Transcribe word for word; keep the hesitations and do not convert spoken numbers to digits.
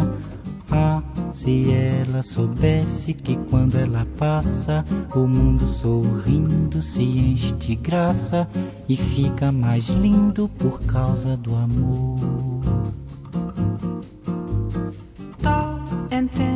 Ah, se ela soubesse que quando ela passa, o mundo sorrindo se enche de graça e fica mais lindo por causa do amor. Tall and tender